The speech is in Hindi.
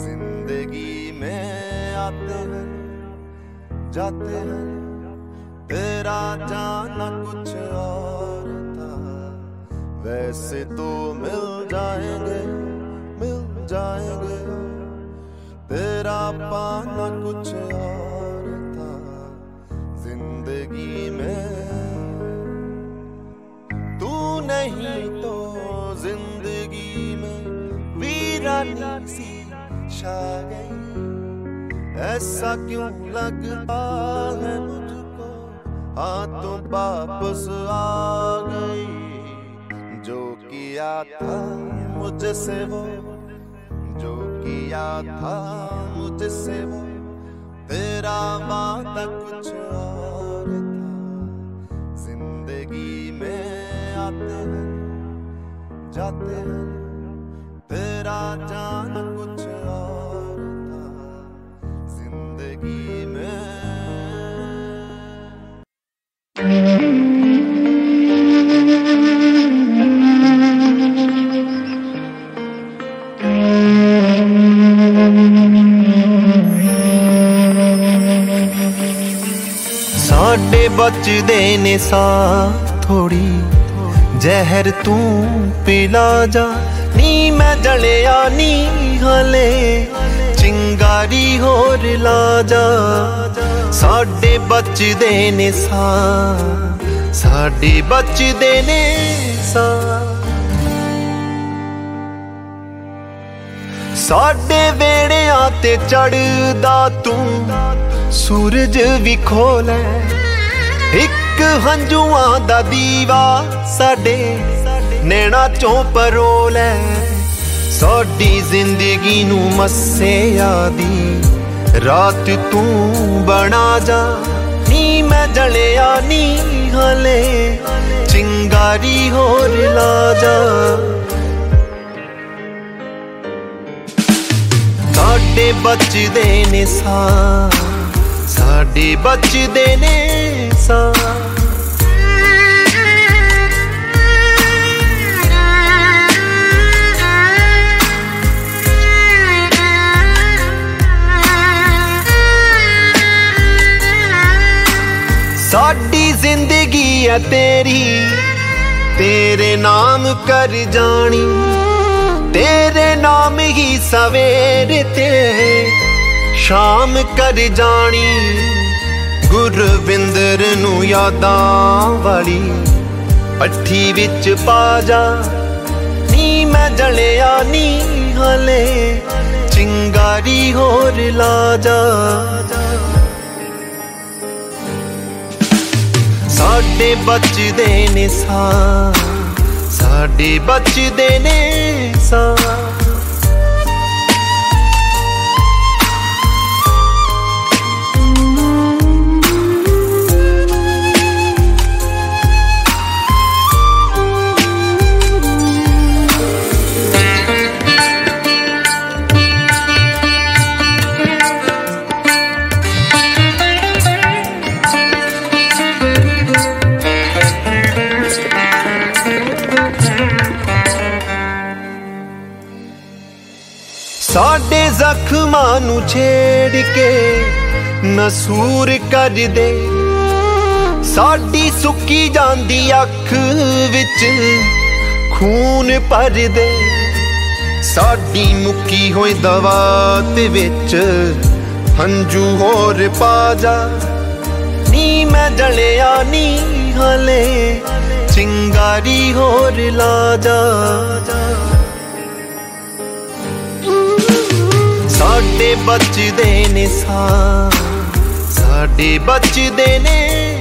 जिंदगी में आते हैं जाते हैं, तेरा जाना कुछ और था। वैसे तो मिल जाएंगे तेरा पाना कुछ और था। जिंदगी में तू नहीं तो जिंदगी में वीरानी सी छा गई। ऐसा क्यों लगता है मुझको, हाथों वापस आ गई। जो किया था मुझसे वो, जो किया था मुझसे वो, तेरा वादा कुछ और था। जिंदगी में आते हैं जाते हैं, तेरा जाना कुछ और था। जिंदगी में साडे बचदे ने सा थोड़ी, जहर तू पिला जा। नी मैं जलिया नी हले, चिंगारी होर ला जा। साडे बचदे ने सा, साडे बचदे ने सा। साडे वेड़िया ते चढ़दा तू सूरज भी खोले। एक हंजुआं दा दीवा साडे नैना चों परोले। साडी जिंदगी नू मस्से आदी रात तू बना जा। नी मैं जलिया नी हले, चिंगारी होर ला जा। साडे बचदे ने सा, साडे बचदे ने सा। साडी जिंदगी है तेरी, तेरे नाम कर जानी। तेरे नाम ही सवेरे ते शाम कर जानी। गुरविंदर नू यादां वाली पट्ठी विच पा जा। नी मैं जलिया नी हले, चिंगारी होर ला जा। साडे बचदे ने सा, साडे बचदे ने सा। साडे जख्मां नू छेड़ के नसूर कर दे। साडी सुक्की जांदी अख विच खून भर दे। साडी मुक्की होई दवात विच हंजू होर पा जा। नी मैं जलिया नी हले, चिंगारी होर ला जा। साडे बचदे ने सा, साडे बचदे ने